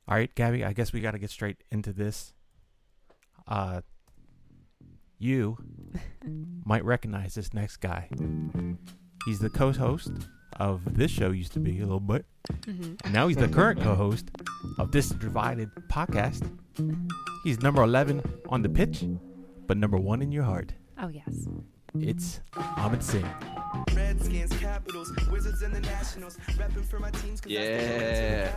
All right, Gabby, I guess we got to get straight into this. You might recognize this next guy. He's the co-host of this show, used to be a little bit. And now he's the current co-host of this Divided podcast. He's number 11 on the pitch, but number 1 in your heart. Oh, yes. It's Ahmed Singh. Redskins, Capitals, Wizards, and the Nationals. Repping for my teams. Yeah.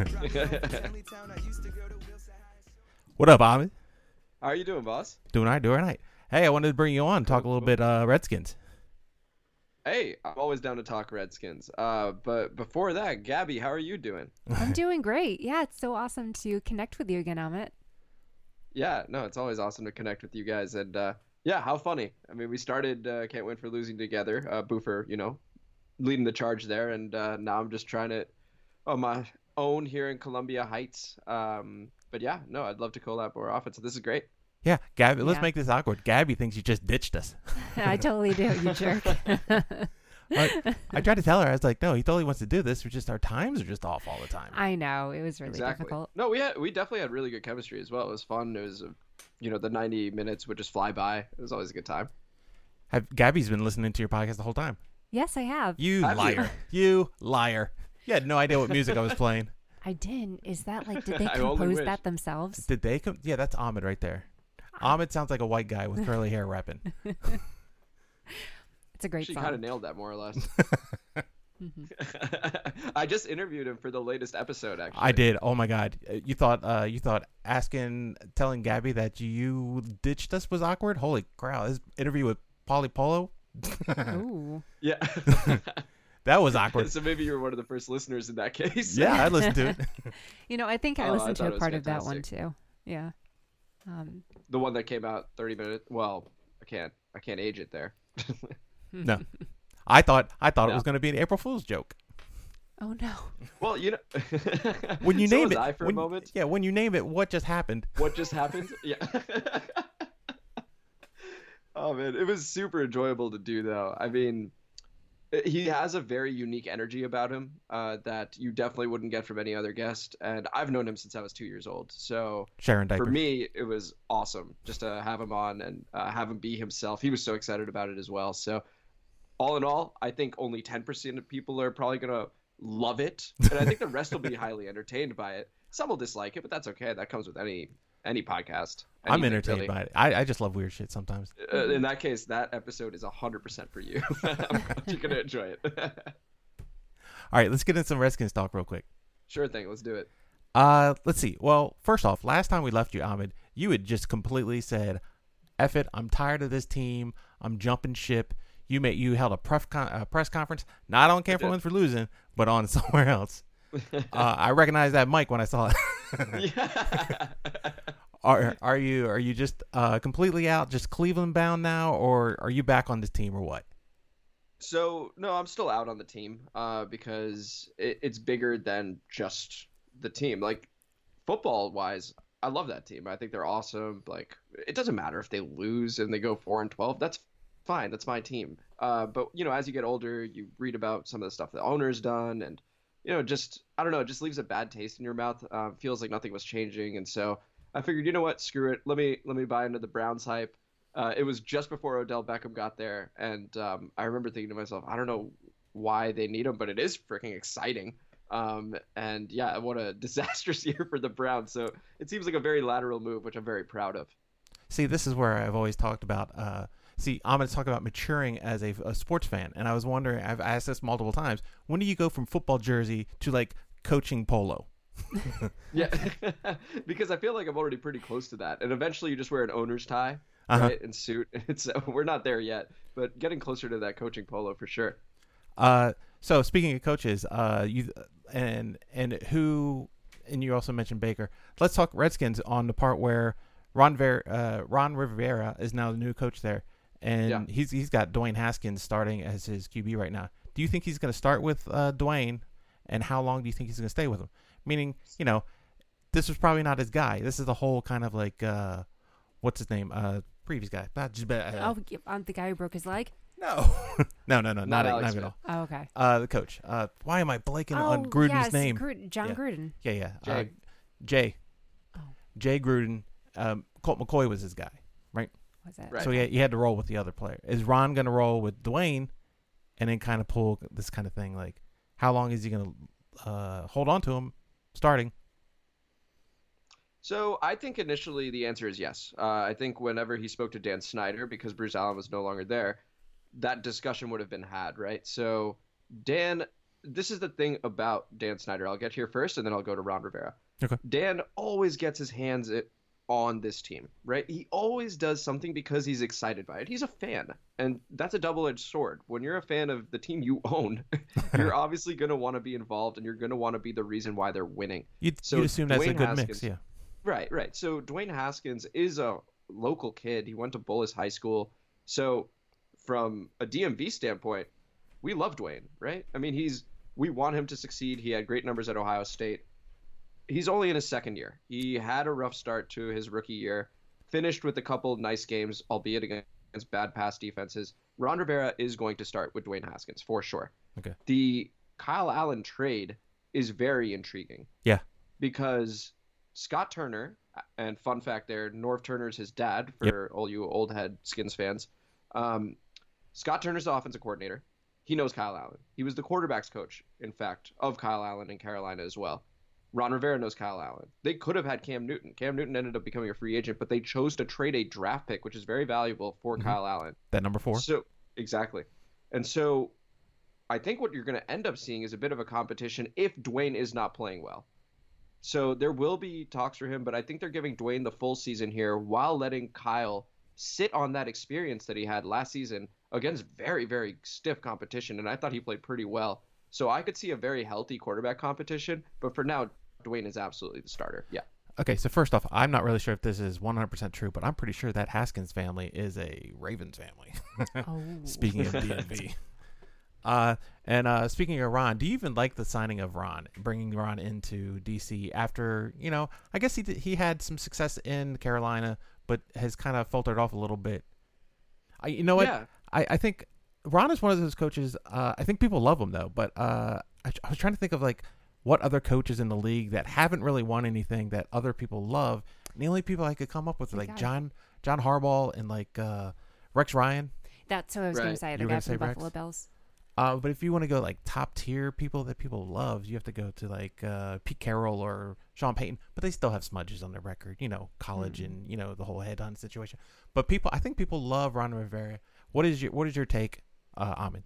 What up, Ahmed? How are you doing, boss? Doing all right. Hey, I wanted to bring you on, talk a little bit Redskins. Hey, I'm always down to talk Redskins. But before that, Gabby, how are you doing? I'm doing great. Yeah, it's so awesome to connect with you again, Amit. Yeah, no, it's always awesome to connect with you guys. And yeah, how funny. I mean, we started Can't Win for Losing together. Boofer, leading the charge there. And now I'm just trying it on my own here in Columbia Heights. But yeah, no, I'd love to collab more often. So this is great. Yeah, Gabby, let's Yeah. make this awkward. Gabby thinks you just ditched us. I totally do, you jerk. I tried to tell her, I was like, no, he totally wants to do this. We're just, our times are just off all the time. I know. It was really Exactly. difficult. No, we definitely had really good chemistry as well. It was fun. It was, the 90 minutes would just fly by. It was always a good time. Gabby's been listening to your podcast the whole time. Yes, I have. You Have you? liar. You liar. You had no idea what music I was playing. I didn't. Is that like, did they I only compose wish. that themselves? Did they come? Yeah, that's Ahmed right there. Ahmed sounds like a white guy with curly hair rapping. It's a great She song. kind of nailed that more or less. Mhm. I just interviewed him for the latest episode, actually. I did. Oh my God. You thought telling Gabby that you ditched us was awkward? Holy crap. This interview with Pauly Polo? Ooh. Yeah. That was awkward. So maybe you were one of the first listeners in that case. Yeah, I listened to it. I think I Oh, I listened thought to it a was part of that one fantastic. too. Yeah. The one that came out 30 minutes. Well, I can't age it there. No. I thought it No. was going to be an April Fool's joke. Oh no. Well, When you so name was it, I for a moment. Yeah, when you name it, what just happened? What just happened? Yeah. Oh man, it was super enjoyable to do though. I mean, he has a very unique energy about him that you definitely wouldn't get from any other guest. And I've known him since I was 2 years old. So Sharon Diapers. for me, it was awesome just to have him on and have him be himself. He was so excited about it as well. So all in all, I think only 10% of people are probably going to love it. And I think the rest will be highly entertained by it. Some will dislike it, but that's okay. That comes with any podcast. I'm Anything, entertained really. by it. I just love weird shit sometimes. In that case, that episode is 100% for you. I'm glad you're going to enjoy it. All right, let's get into some Redskins talk real quick. Sure thing. Let's do it. Let's see. Well, first off, last time we left you, Ahmed, you had just completely said, "F it, I'm tired of this team. I'm jumping ship." You held a press conference, not on Can't Win for Losing, but on somewhere else. I recognized that mic when I saw it. Yeah. Are you just completely out, just Cleveland bound now, or are you back on this team, or what? So, no, I'm still out on the team because it's bigger than just the team. Like, football-wise, I love that team. I think they're awesome. Like, it doesn't matter if they lose and they go 4-12. That's fine. That's my team. But, as you get older, you read about some of the stuff the owner's done and, just, I don't know, it just leaves a bad taste in your mouth. Feels like nothing was changing. And so I figured, you know what, screw it. Let me buy into the Browns hype. It was just before Odell Beckham got there, and I remember thinking to myself, I don't know why they need him, but it is freaking exciting. And yeah, what a disastrous year for the Browns. So it seems like a very lateral move, which I'm very proud of. See, this is where I've always talked about. I'm going to talk about maturing as a sports fan, and I was wondering. I've asked this multiple times. When do you go from football jersey to like coaching polo? Yeah, because I feel like I'm already pretty close to that, and eventually you just wear an owner's tie. Uh-huh. Right, and suit. So we're not there yet, but getting closer to that coaching polo for sure. So speaking of coaches, you and you also mentioned Baker. Let's talk Redskins on the part where Ron Rivera is now the new coach there, and Yeah. he's got Dwayne Haskins starting as his QB right now. Do you think he's going to start with Dwayne, and how long do you think he's going to stay with him? Meaning, this was probably not his guy. This is the whole kind of like what's his name? Previous guy. Not just I'm the guy who broke his leg? no, not Alex at all. Oh, okay. The coach. Why am I blanking on Gruden's yes, name? John Yeah. Gruden. Yeah. Jag. Jay. Oh. Jay Gruden. Colt McCoy was his guy, right? Was it? Right. So he had to roll with the other player. Is Ron going to roll with Dwayne and then kind of pull this kind of thing? Like, how long is he going to hold on to him starting? So I think initially the answer is yes. I think whenever he spoke to Dan Snyder, because Bruce Allen was no longer there, that discussion would have been had, right? So Dan, this is the thing about Dan Snyder. I'll get here first, and then I'll go to Ron Rivera. Okay. Dan always gets his hands on this team, right? He always does something because he's excited by it. He's a fan, and that's a double-edged sword. When you're a fan of the team you own, you're obviously going to want to be involved, and you're going to want to be the reason why they're winning. You'd assume that's a Dwayne good Haskins, mix, yeah. Right. So Dwayne Haskins is a local kid. He went to Bullis High School. So from a DMV standpoint, we love Dwayne, right? I mean, we want him to succeed. He had great numbers at Ohio State. He's only in his second year. He had a rough start to his rookie year, finished with a couple nice games, albeit against bad pass defenses. Ron Rivera is going to start with Dwayne Haskins for sure. Okay. The Kyle Allen trade is very intriguing. Yeah. Because Scott Turner, and fun fact there, Norv Turner's his dad for all you old head Skins fans. Scott Turner's the offensive coordinator. He knows Kyle Allen. He was the quarterback's coach, in fact, of Kyle Allen in Carolina as well. Ron Rivera knows Kyle Allen. They could have had Cam Newton. Cam Newton ended up becoming a free agent, but they chose to trade a draft pick, which is very valuable for Kyle Allen. That number 4. So exactly. And so I think what you're going to end up seeing is a bit of a competition if Dwayne is not playing well. So there will be talks for him, but I think they're giving Dwayne the full season here while letting Kyle sit on that experience that he had last season against very, very stiff competition. And I thought he played pretty well. So I could see a very healthy quarterback competition. But for now, Dwayne is absolutely the starter. Yeah. Okay, so first off, I'm not really sure if this is 100% true, but I'm pretty sure that Haskins family is a Ravens family. Oh. Speaking of DMV. And speaking of Ron, do you even like the signing of Ron, bringing Ron into DC after, I guess he had some success in Carolina, but has kind of faltered off a little bit. You know what? Yeah. I think Ron is one of those coaches. I think people love him though, but I was trying to think of like what other coaches in the league that haven't really won anything that other people love. And the only people I could come up with are like John Harbaugh and like Rex Ryan. That's what I was going to say. The You were guy gonna from say the Rex? Buffalo Bills. But if you want to go like top tier people that people love, you have to go to like Pete Carroll or Sean Payton. But they still have smudges on their record, college and the whole head-on situation. But I think people love Ron Rivera. What is your take, Ahmed?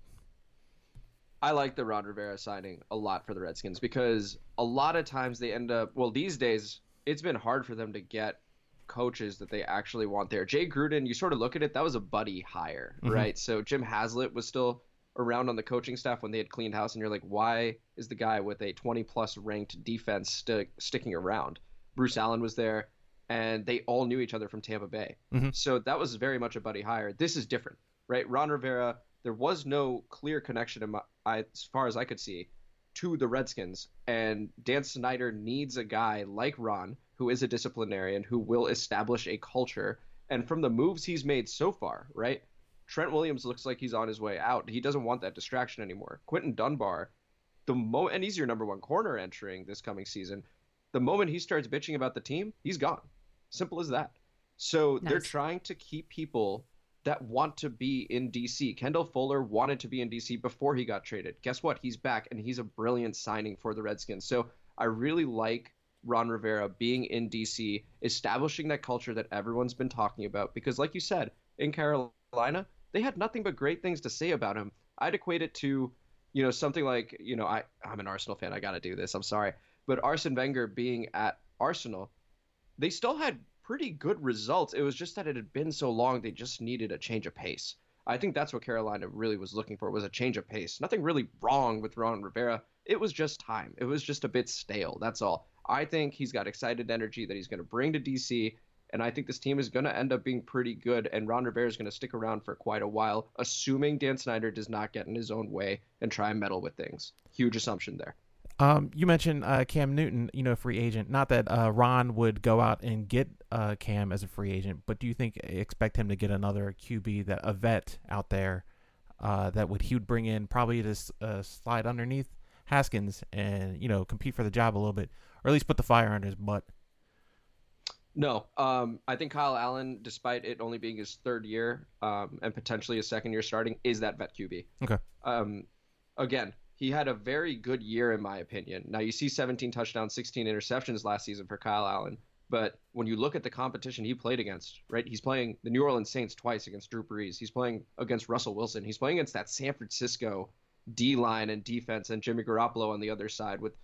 I like the Ron Rivera signing a lot for the Redskins because a lot of times they end up, these days it's been hard for them to get coaches that they actually want there. Jay Gruden, you sort of look at it, that was a buddy hire, right? So Jim Haslett was still around on the coaching staff when they had cleaned house, and you're like, why is the guy with a 20-plus ranked defense sticking around? Bruce Allen was there, and they all knew each other from Tampa Bay. So that was very much a buddy hire. This is different, right? Ron Rivera, there was no clear connection, as far as I could see, to the Redskins, and Dan Snyder needs a guy like Ron, who is a disciplinarian, who will establish a culture. And from the moves he's made so far, right? Trent Williams looks like he's on his way out. He doesn't want that distraction anymore. Quentin Dunbar, and he's your number one corner entering this coming season. The moment he starts bitching about the team, he's gone. Simple as that. So they're trying to keep people that want to be in DC. Kendall Fuller wanted to be in DC before he got traded. Guess what? He's back, and he's a brilliant signing for the Redskins. So I really like Ron Rivera being in DC, establishing that culture that everyone's been talking about. Because like you said, in Carolina, they had nothing but great things to say about him. I'd equate it to, something like, I'm an Arsenal fan. I got to do this. I'm sorry. But Arsene Wenger being at Arsenal, they still had pretty good results. It was just that it had been so long, they just needed a change of pace. I think that's what Carolina really was looking for, was a change of pace. Nothing really wrong with Ron Rivera. It was just time. It was just a bit stale. That's all. I think he's got excited energy that he's going to bring to DC, and I think this team is going to end up being pretty good, and Ron Rivera is going to stick around for quite a while, assuming Dan Snyder does not get in his own way and try and meddle with things. Huge assumption there. You mentioned Cam Newton, free agent. Not that Ron would go out and get Cam as a free agent, but do you expect him to get another QB, a vet out there he would bring in probably to slide underneath Haskins and, compete for the job a little bit, or at least put the fire under his butt? No, I think Kyle Allen, despite it only being his third year and potentially his second year starting, is that vet QB. Okay. Again, he had a very good year in my opinion. Now you see 17 touchdowns, 16 interceptions last season for Kyle Allen, but when you look at the competition he played against, right? He's playing the New Orleans Saints twice against Drew Brees. He's playing against Russell Wilson. He's playing against that San Francisco D-line and defense and Jimmy Garoppolo on the other side with,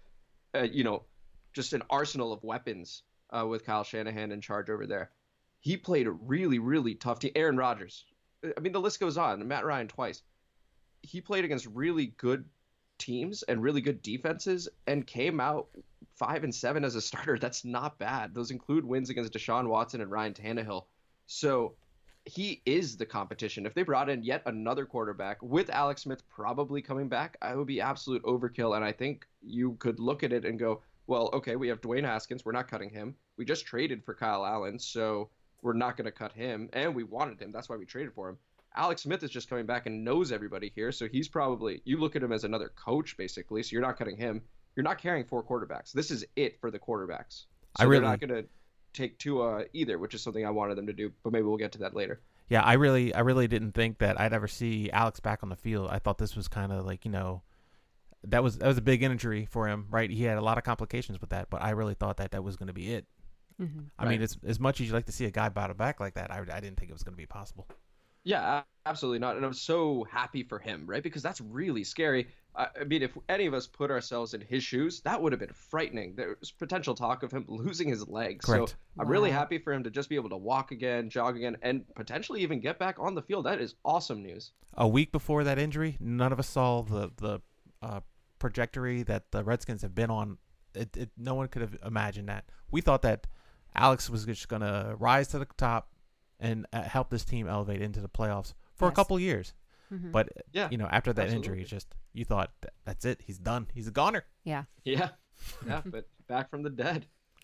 just an arsenal of weapons with Kyle Shanahan in charge over there. He played a really, really tough team. Aaron Rodgers. I mean, the list goes on. Matt Ryan twice. He played against really good teams and really good defenses and came out 5-7 as a starter. That's not bad. Those include wins against Deshaun Watson and Ryan Tannehill. So he is the competition. If they brought in yet another quarterback with Alex Smith probably coming back, I would be absolute overkill. And I think you could look at it and go, well, okay, we have Dwayne Haskins. We're not cutting him. We just traded for Kyle Allen, so we're not going to cut him. And we wanted him. That's why we traded for him. Alex Smith is just coming back and knows everybody here. So he's probably, you look at him as another coach, basically. So you're not cutting him. You're not carrying 4 quarterbacks. This is it for the quarterbacks. So they're not going to take Tua either, which is something I wanted them to do. But maybe we'll get to that later. Yeah, I really didn't think that I'd ever see Alex back on the field. I thought this was kind of like, that was a big injury for him, right? He had a lot of complications with that, but I really thought that was going to be it. Mm-hmm. I mean, it's as much as you like to see a guy battle back like that, I didn't think it was going to be possible. Yeah, absolutely not. And I'm so happy for him, right? Because that's really scary. I mean, if any of us put ourselves in his shoes, that would have been frightening. There was potential talk of him losing his legs. Correct. So I'm really happy for him to just be able to walk again, jog again, and potentially even get back on the field. That is awesome news. A week before that injury, none of us saw the trajectory that the Redskins have been on. No one could have imagined that. We thought that Alex was just going to rise to the top and help this team elevate into the playoffs for a couple of years. Mm-hmm. But, yeah, after that absolutely. injury, you thought, that's it. He's done. He's a goner. Yeah. Yeah, but back from the dead.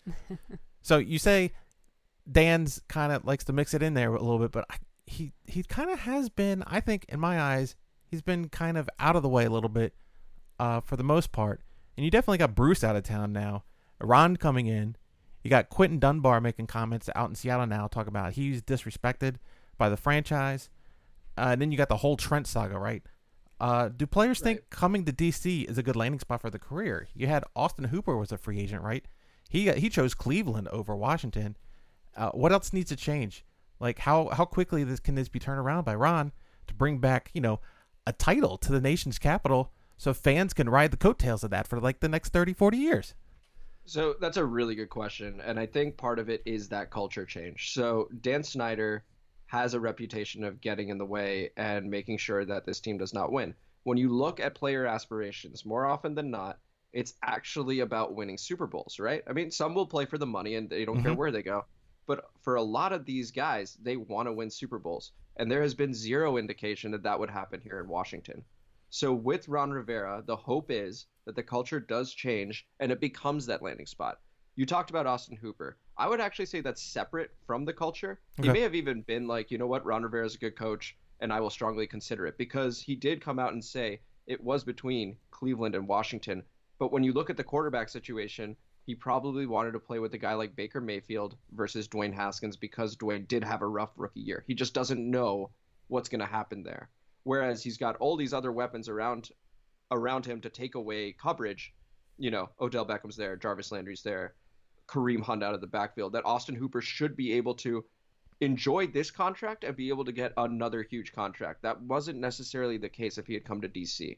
So you say Dan's kind of likes to mix it in there a little bit, but he kind of has been, I think, in my eyes, he's been kind of out of the way a little bit for the most part. And you definitely got Bruce out of town now. Ron coming in. You got Quentin Dunbar making comments out in Seattle now, talking about he's disrespected by the franchise. And then you got the whole Trent saga, right? Do players think coming to DC is a good landing spot for the career? You had Austin Hooper was a free agent, right? He chose Cleveland over Washington. What else needs to change? Like how quickly can this be turned around by Ron to bring back a title to the nation's capital so fans can ride the coattails of that for like the next 30, 40 years? So that's a really good question. And I think part of it is that culture change. So Dan Snyder has a reputation of getting in the way and making sure that this team does not win. When you look at player aspirations, more often than not, it's actually about winning Super Bowls, right? I mean, some will play for the money and they don't care where they go. But for a lot of these guys, they want to win Super Bowls. And there has been zero indication that that would happen here in Washington. So with Ron Rivera, the hope is that the culture does change and it becomes that landing spot. You talked about Austin Hooper. I would actually say that's separate from the culture. Okay. He may have even been like, you know what, Ron Rivera is a good coach and I will strongly consider it, because he did come out and say it was between Cleveland and Washington. But when you look at the quarterback situation, he probably wanted to play with a guy like Baker Mayfield versus Dwayne Haskins because Dwayne did have a rough rookie year. He just doesn't know what's going to happen there. Whereas he's got all these other weapons around him to take away coverage. Odell Beckham's there, Jarvis Landry's there, Kareem Hunt out of the backfield, that Austin Hooper should be able to enjoy this contract and be able to get another huge contract. That wasn't necessarily the case if he had come to DC.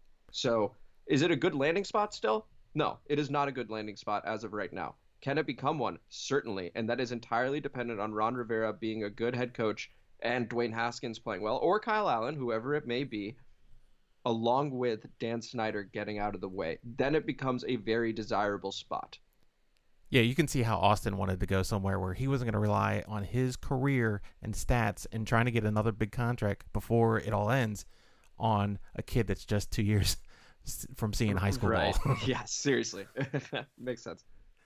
So is it a good landing spot still? No, it is not a good landing spot as of right now. Can it become one? Certainly. And that is entirely dependent on Ron Rivera being a good head coach and Dwayne Haskins playing well, or Kyle Allen, whoever it may be, along with Dan Snyder getting out of the way. Then it becomes a very desirable spot. Yeah, you can see how Austin wanted to go somewhere where he wasn't going to rely on his career and stats and trying to get another big contract before it all ends on a kid that's just 2 years from seeing high school ball. Yeah, seriously. Makes sense.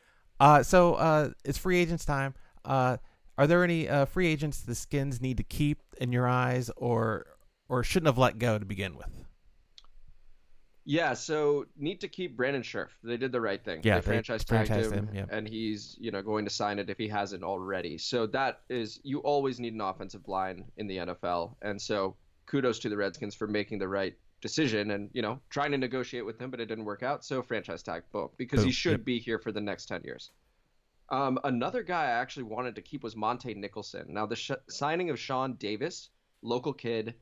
So it's free agents time. Are there any free agents the Skins need to keep in your eyes or shouldn't have let go to begin with? Yeah, so need to keep Brandon Scherf. They did the right thing. Yeah, They franchise tagged franchised him, him, yeah. and he's going to sign it if he hasn't already. So that is, you always need an offensive line in the NFL, and so kudos to the Redskins for making the right decision and trying to negotiate with him, but it didn't work out. So franchise tag, boom, because he Boom, should yep. be here for the next 10 years. Another guy I actually wanted to keep was Monte Nicholson. Now the signing of Sean Davis, local kid,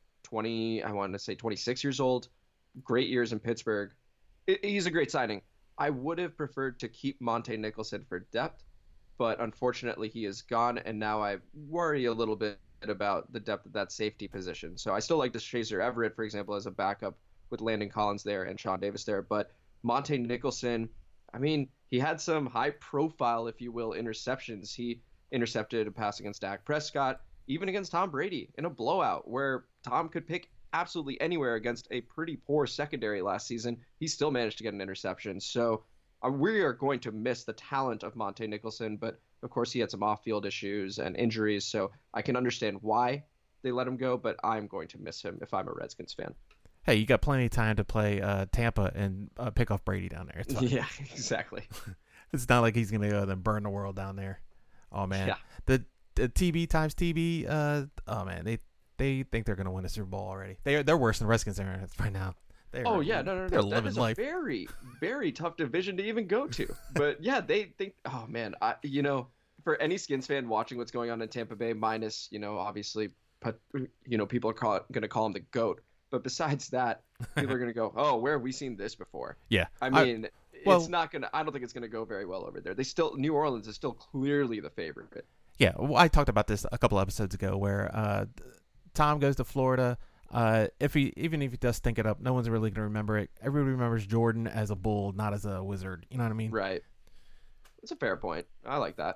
I wanted to say 26 years old. Great years in Pittsburgh. He's a great signing. I would have preferred to keep Monte Nicholson for depth, but unfortunately he is gone, and now I worry a little bit about the depth of that safety position. So I still like Shazer Everett, for example, as a backup with Landon Collins there and Sean Davis there, but Monte Nicholson, I mean, he had some high-profile, if you will, interceptions. He intercepted a pass against Dak Prescott, even against Tom Brady in a blowout where Tom could pick absolutely anywhere against a pretty poor secondary last season. He still managed to get an interception. So we are going to miss the talent of Monte Nicholson, but of course he had some off-field issues and injuries, so I can understand why they let him go, but I'm going to miss him if I'm a Redskins fan. Hey, you got plenty of time to play Tampa and pick off Brady down there. It's fine. Yeah, exactly. It's not like he's going to go and burn the world down there. Oh, man. Yeah. The TB times TB, oh, man, they think they're going to win a Super Bowl already. They're worse than the Redskins are right now. Oh, yeah, no. They're That living is life. a very, very tough division to even go to. But, yeah, they think, oh, man, for any Skins fan watching what's going on in Tampa Bay, minus, obviously, people are going to call him the GOAT. But besides that, people are going to go, oh, where have we seen this before? Yeah. I mean, well- it's not going to – I don't think it's going to go very well over there. New Orleans is still clearly the favorite. Yeah, well, I talked about this a couple episodes ago where Tom goes to Florida. Even if he does stink it up, no one's really going to remember it. Everybody remembers Jordan as a Bull, not as a Wizard. You know what I mean? Right. That's a fair point. I like that.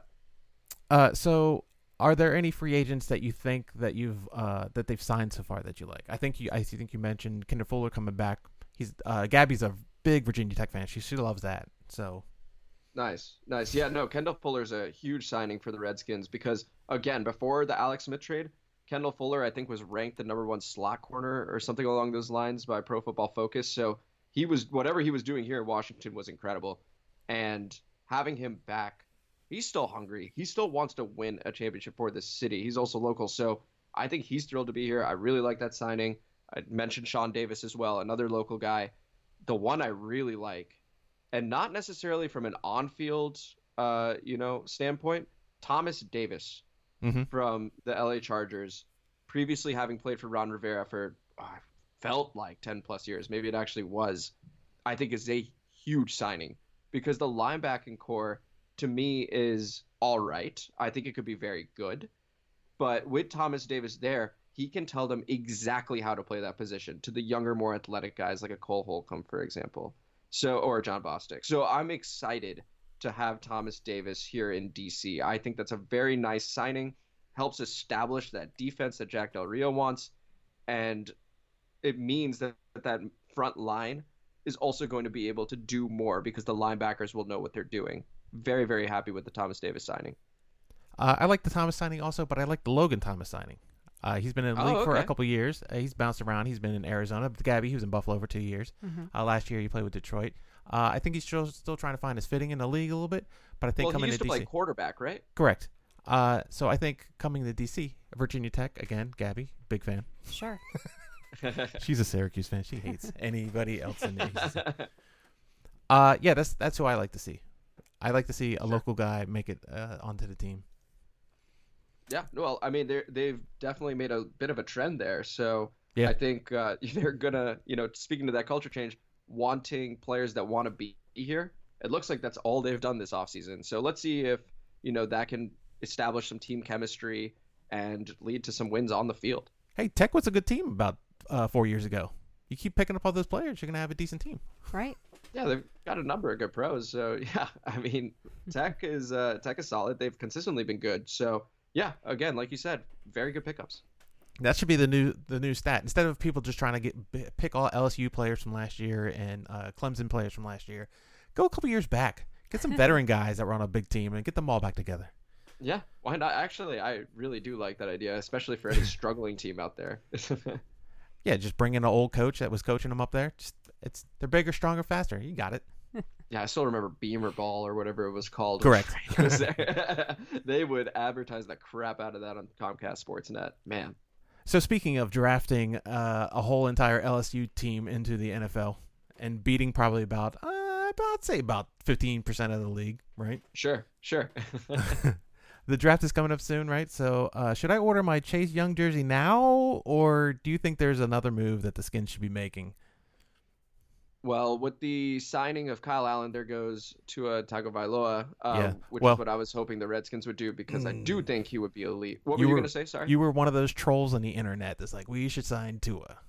So are there any free agents that you think that that they've signed so far that you like? I think you mentioned Kendall Fuller coming back. Gabby's a big Virginia Tech fan. She loves that. So Nice. Yeah, no, Kendall Fuller's a huge signing for the Redskins because, again, before the Alex Smith trade, Kendall Fuller, I think, was ranked the #1 slot corner or something along those lines by Pro Football Focus. So whatever he was doing here in Washington was incredible. And having him back, he's still hungry. He still wants to win a championship for this city. He's also local. So I think he's thrilled to be here. I really like that signing. I mentioned Sean Davis as well, another local guy. The one I really like, and not necessarily from an on-field, standpoint, Thomas Davis from the LA Chargers, previously having played for Ron Rivera for felt like 10 plus years. Maybe it actually was. I think is a huge signing because the linebacking core to me is all right. I think it could be very good, but with Thomas Davis there, he can tell them exactly how to play that position to the younger, more athletic guys like a Cole Holcomb, for example. Or John Bostic. So I'm excited to have Thomas Davis here in DC. I think that's a very nice signing. Helps establish that defense that Jack Del Rio wants. And it means that front line is also going to be able to do more because the linebackers will know what they're doing. Very, very happy with the Thomas Davis signing. I like the Thomas signing also, but I like the Logan Thomas signing. He's been in the league for a couple years. He's bounced around. He's been in Arizona. Gabby, he was in Buffalo for 2 years. Last year, he played with Detroit. I think he's still trying to find his fitting in the league a little bit. But I think coming he used to to DC, play quarterback, right? Correct. So I think coming to DC, Virginia Tech again. Gabby, big fan. Sure. She's a Syracuse fan. She hates anybody else in the East. Yeah, that's who I like to see. I like to see a local guy make it onto the team. Yeah, well, I mean, they've definitely made a bit of a trend there. So Yeah. I think they're gonna, speaking to that culture change, wanting players that want to be here. It looks like that's all they've done this offseason. So let's see if that can establish some team chemistry and lead to some wins on the field. Hey, Tech was a good team about 4 years ago. You keep picking up all those players, you're gonna have a decent team. Right. Yeah, they've got a number of good pros. So yeah, I mean, Tech is solid. They've consistently been good. So yeah, again, like you said, very good pickups. That should be the new stat. Instead of people just trying to pick all LSU players from last year and Clemson players from last year, go a couple years back. Get some veteran guys that were on a big team and get them all back together. Yeah, why not? Actually, I really do like that idea, especially for any struggling team out there. Yeah, just bring in an old coach that was coaching them up there. They're bigger, stronger, faster. You got it. Yeah, I still remember Beamer Ball or whatever it was called. Correct. They would advertise the crap out of that on Comcast Sportsnet. Man. So speaking of drafting a whole entire LSU team into the NFL and beating probably about 15% of the league, right? Sure. The draft is coming up soon, right? So should I order my Chase Young jersey now, or do you think there's another move that the Skins should be making? Well, with the signing of Kyle Allen, there goes Tua Tagovailoa, which well, is what I was hoping the Redskins would do, because I do think he would be elite. What were you going to say? Sorry. You were one of those trolls on the internet that's like, we should sign Tua.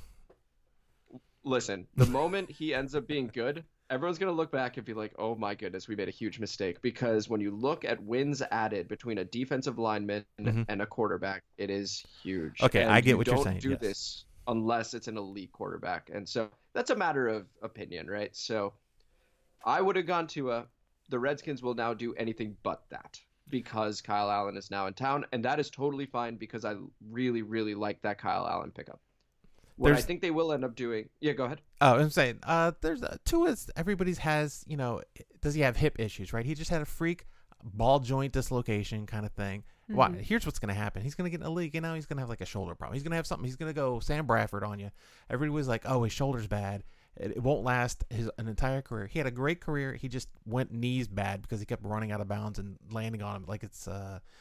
Listen, the moment he ends up being good, everyone's going to look back and be like, oh my goodness, we made a huge mistake. Because when you look at wins added between a defensive lineman and a quarterback, it is huge. Okay, and I get what you're don't saying. do this unless it's an elite quarterback. And so that's a matter of opinion, right? So I would have gone to the Redskins will now do anything but that, because Kyle Allen is now in town. And that is totally fine, because I really, really like that Kyle Allen pickup. What I think they will end up doing. Yeah, go ahead. Oh, I'm saying, there's Tua's. Everybody's has, does he have hip issues? Right? He just had a freak ball joint dislocation kind of thing. Mm-hmm. Why? Here's what's gonna happen. He's gonna get in a league, and now he's gonna have like a shoulder problem. He's gonna have something. He's gonna go Sam Bradford on you. Everybody was like, "Oh, his shoulder's bad. It won't last an entire career." He had a great career. He just went knees bad because he kept running out of bounds and landing on him. Like it's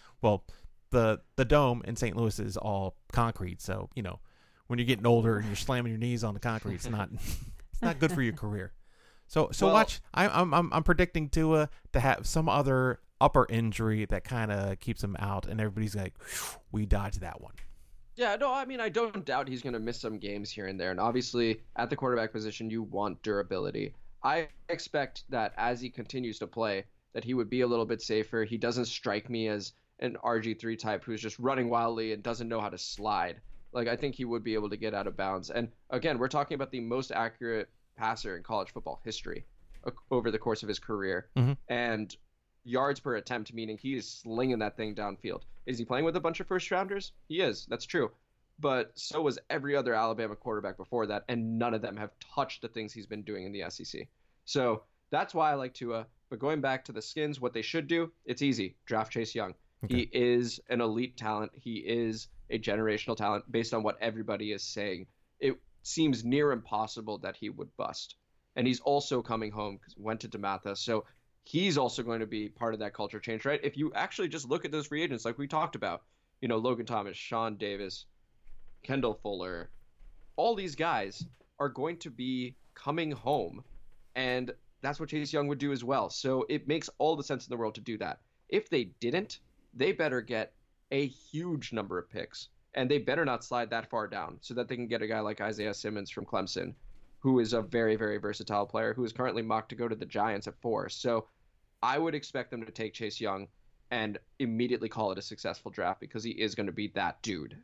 the dome in St. Louis is all concrete, so when you're getting older and you're slamming your knees on the concrete, it's not good for your career. So watch. I'm predicting Tua to have some other upper injury that kind of keeps him out, and everybody's like, we dodged that one. Yeah, no, I mean, I don't doubt he's going to miss some games here and there, and obviously at the quarterback position, you want durability. I expect that as he continues to play, that he would be a little bit safer. He doesn't strike me as an RG3 type who's just running wildly and doesn't know how to slide. Like, I think he would be able to get out of bounds. And again, we're talking about the most accurate passer in college football history over the course of his career. Mm-hmm. And yards per attempt, meaning he is slinging that thing downfield. Is he playing with a bunch of first rounders? He is. That's true. But so was every other Alabama quarterback before that, and none of them have touched the things he's been doing in the SEC. So that's why I like Tua. But going back to the Skins, what they should do, it's easy. Draft Chase Young. Okay. He is an elite talent. He is a generational talent based on what everybody is saying. It seems near impossible that he would bust. And he's also coming home because he went to DeMatha. So he's also going to be part of that culture change, right? If you actually just look at those free agents like we talked about, Logan Thomas, Sean Davis, Kendall Fuller, all these guys are going to be coming home. And that's what Chase Young would do as well. So it makes all the sense in the world to do that. If they didn't, they better get a huge number of picks, and they better not slide that far down so that they can get a guy like Isaiah Simmons from Clemson, who is a very, very versatile player who is currently mocked to go to the Giants at 4. So I would expect them to take Chase Young and immediately call it a successful draft, because he is going to be that dude.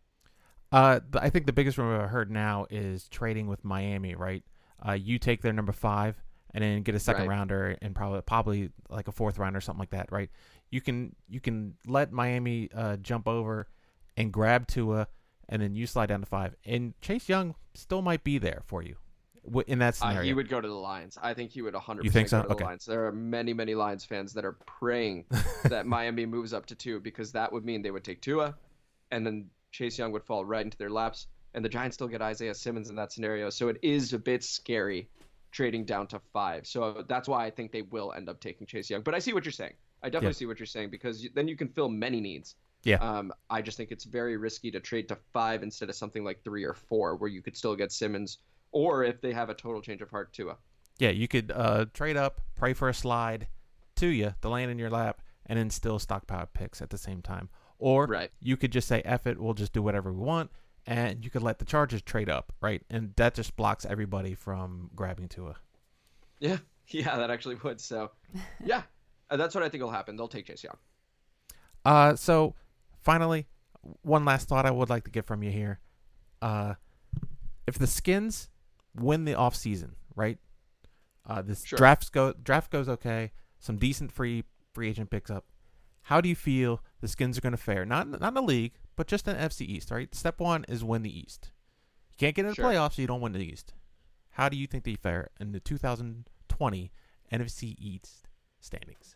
I think the biggest rumor I've heard now is trading with Miami, right? You take their number 5 and then get a second rounder and probably like a 4th rounder or something like that, right? You can let Miami jump over and grab Tua, and then you slide down to 5. And Chase Young still might be there for you in that scenario. He would go to the Lions. I think he would 100% you think so? Go to the Lions. There are many, many Lions fans that are praying that Miami moves up to 2, because that would mean they would take Tua, and then Chase Young would fall right into their laps, and the Giants still get Isaiah Simmons in that scenario. So it is a bit scary trading down to 5. So that's why I think they will end up taking Chase Young. But I see what you're saying. I definitely see what you're saying, because then you can fill many needs. Yeah. I just think it's very risky to trade to 5 instead of something like 3 or 4, where you could still get Simmons, or if they have a total change of heart, Tua. Yeah, you could trade up, pray for a slide to you, to land in your lap, and then still stockpile picks at the same time. Or you could just say, F it, we'll just do whatever we want, and you could let the Chargers trade up, right? And that just blocks everybody from grabbing Tua. Yeah, that actually would. So, yeah. That's what I think will happen. They'll take Chase Young. So, finally, one last thought I would like to get from you here. If the Skins win the offseason, right? This draft goes okay. Some decent free agent picks up. How do you feel the Skins are going to fare? Not in the league, but just in NFC East, right? Step 1 is win the East. You can't get in the Sure. playoffs, so you don't win the East. How do you think they fare in the 2020 NFC East standings?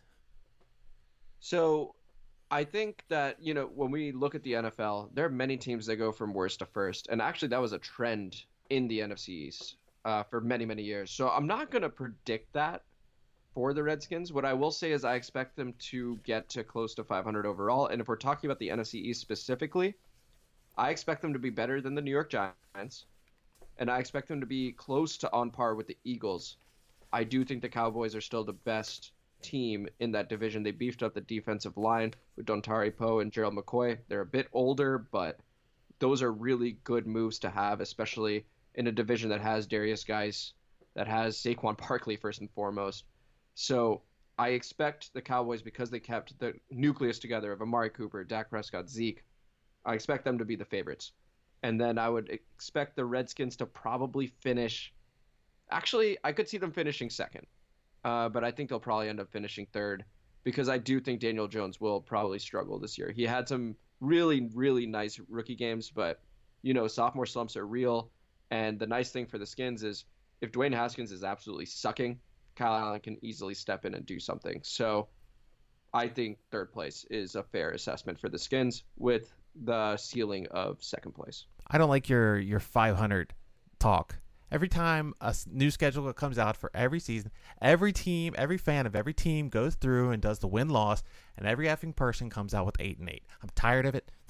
So I think that, when we look at the NFL, there are many teams that go from worst to first. And actually, that was a trend in the NFC East for many, many years. So I'm not going to predict that for the Redskins. What I will say is I expect them to get to close to 500 overall. And if we're talking about the NFC East specifically, I expect them to be better than the New York Giants. And I expect them to be close to on par with the Eagles. I do think the Cowboys are still the best team in that division. They beefed up the defensive line with Dontari Poe and Gerald McCoy. They're a bit older, but those are really good moves to have, especially in a division that has Darius Geis, that has Saquon Barkley first and foremost. So I expect the Cowboys, because they kept the nucleus together of Amari Cooper, Dak Prescott, Zeke, I expect them to be the favorites. And then I would expect the Redskins to probably finish. Actually, I could see them finishing second, but I think they'll probably end up finishing third because I do think Daniel Jones will probably struggle this year. He had some really, really nice rookie games, but, sophomore slumps are real. And the nice thing for the Skins is if Dwayne Haskins is absolutely sucking, Kyle Allen can easily step in and do something. So I think third place is a fair assessment for the Skins with the ceiling of second place. I don't like your 500 talk. Every time a new schedule comes out for every season, every team, every fan of every team goes through and does the win-loss, and every effing person comes out with 8-8. I'm tired of it.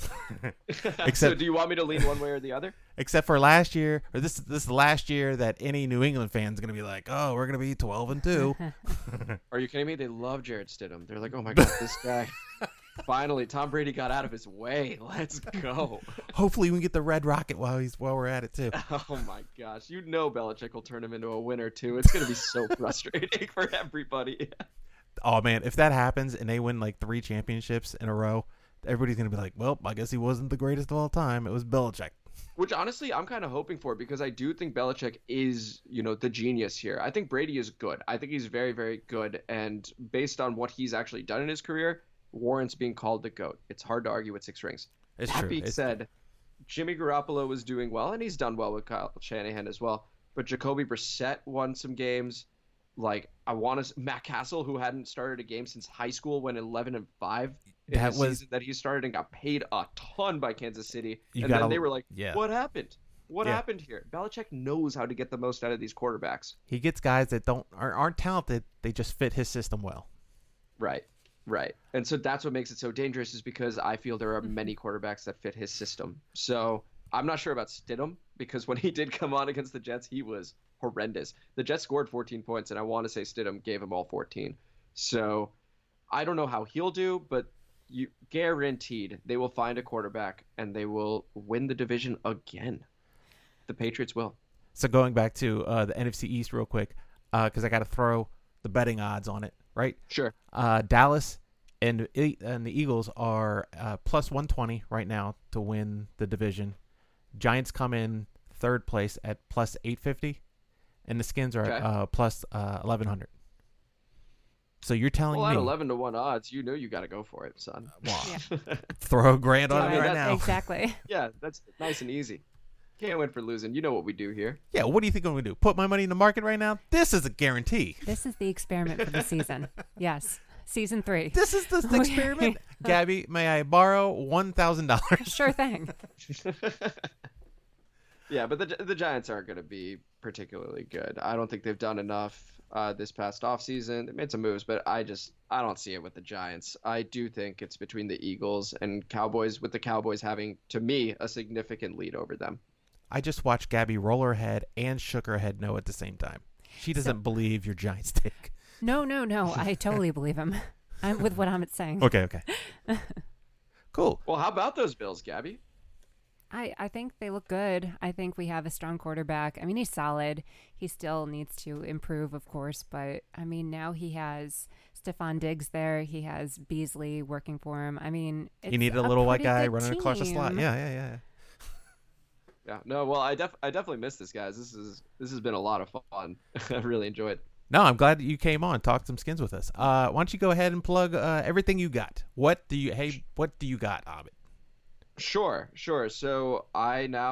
So do you want me to lean one way or the other? Except for last year, or this is the last year that any New England fan's going to be like, oh, we're going to be 12-2. Are you kidding me? They love Jarrett Stidham. They're like, oh my God, this guy. Finally, Tom Brady got out of his way. Let's go. Hopefully, we can get the Red Rocket while we're at it too. Oh my gosh, Belichick will turn him into a winner too. It's gonna be so frustrating for everybody. Oh man, if that happens and they win like 3 championships in a row, everybody's gonna be like, well, I guess he wasn't the greatest of all time. It was Belichick. Which honestly, I'm kind of hoping for because I do think Belichick is, the genius here. I think Brady is good. I think he's very, very good, and based on what he's actually done in his career, warrants being called the GOAT. It's hard to argue with 6 rings. It's that true. being said, Jimmy Garoppolo was doing well, and he's done well with Kyle Shanahan as well. But Jacoby Brissett won some games. Like, Matt Castle, who hadn't started a game since high school, went 11-5 in the season that he started and got paid a ton by Kansas City. And then they were like, what happened? What happened here? Belichick knows how to get the most out of these quarterbacks. He gets guys that aren't talented. They just fit his system well. Right. And so that's what makes it so dangerous is because I feel there are many quarterbacks that fit his system. So I'm not sure about Stidham because when he did come on against the Jets, he was horrendous. The Jets scored 14 points, and I want to say Stidham gave them all 14. So I don't know how he'll do, but you guaranteed they will find a quarterback and they will win the division again. The Patriots will. So going back to the NFC East real quick, because I got to throw the betting odds on it, right? Sure. Dallas and the Eagles are plus 120 right now to win the division. Giants come in third place at plus 850, and the Skins are at plus 1100. So you're telling me at 11-1 odds, you got to go for it, son. Wow. Throw a grand on me right now. Exactly. Yeah, that's nice and easy. Can't win for losing. You know what we do here. Yeah, what do you think I'm going to do? Put my money in the market right now? This is a guarantee. This is the experiment for the season. Yes. Season 3. This is the experiment. Gabby, may I borrow $1,000? Sure thing. Yeah, but the Giants aren't going to be particularly good. I don't think they've done enough this past offseason. They made some moves, but I don't see it with the Giants. I do think it's between the Eagles and Cowboys, with the Cowboys having, to me, a significant lead over them. I just watched Gabby roll her head and shook her head no at the same time. She doesn't believe your Giants take. No. I totally believe him. I'm with what I'm saying. Okay. Cool. Well, how about those Bills, Gabby? I think they look good. I think we have a strong quarterback. I mean, he's solid. He still needs to improve, of course. But, I mean, now he has Stephon Diggs there. He has Beasley working for him. I mean, it's he needed a little white guy running team. across the slot. Yeah. Yeah, no, well, I definitely miss this, guys. This has been a lot of fun. I really enjoyed it. No, I'm glad that you came on, talk some Skins with us. Why don't you go ahead and plug everything you got? What do you got, Abid? Sure. So I now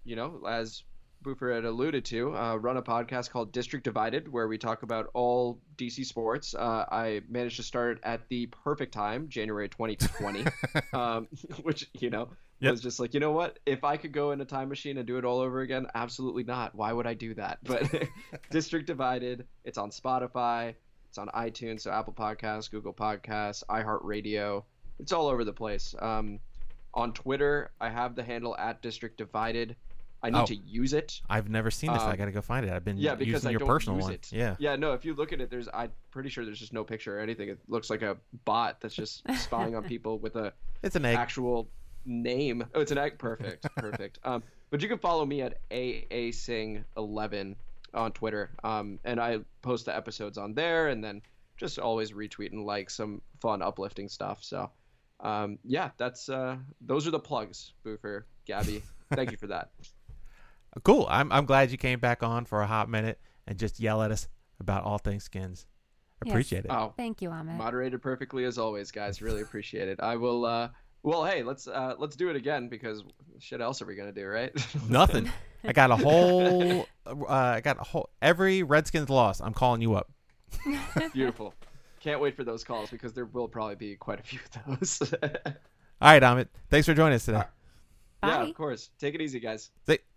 as Boofer had alluded to, run a podcast called District Divided, where we talk about all DC sports. I managed to start at the perfect time, January 2020, which, Yep. was just like, you know what? If I could go in a time machine and do it all over again, absolutely not. Why would I do that? But District Divided, it's on Spotify, it's on iTunes, so Apple Podcasts, Google Podcasts, iHeartRadio. It's all over the place. On Twitter, I have the handle @District Divided. I need to use it. I've never seen this. I got to go find it. I've been because using I your don't personal use one. it. Yeah. Yeah, no, if you look at it, I'm pretty sure there's just no picture or anything. It looks like a bot that's just spying on people with a It's an egg. actual name. Oh, it's an egg. Perfect. But you can follow me at AASing11 on Twitter. And I post the episodes on there, and then just always retweet and like some fun, uplifting stuff. So, that's those are the plugs, Boofer, Gabby. Thank you for that. Cool. I'm glad you came back on for a hot minute and just yell at us about all things Skins. Appreciate it. Oh, Thank you, Amit. moderated perfectly as always, guys. Really appreciate it. I will. Well, hey, let's do it again, because shit else are we gonna do, right? Nothing. I got a whole. Every Redskins loss, I'm calling you up. Beautiful. Can't wait for those calls, because there will probably be quite a few of those. All right, Amit. Thanks for joining us today. Bye. Yeah, of course. Take it easy, guys. See-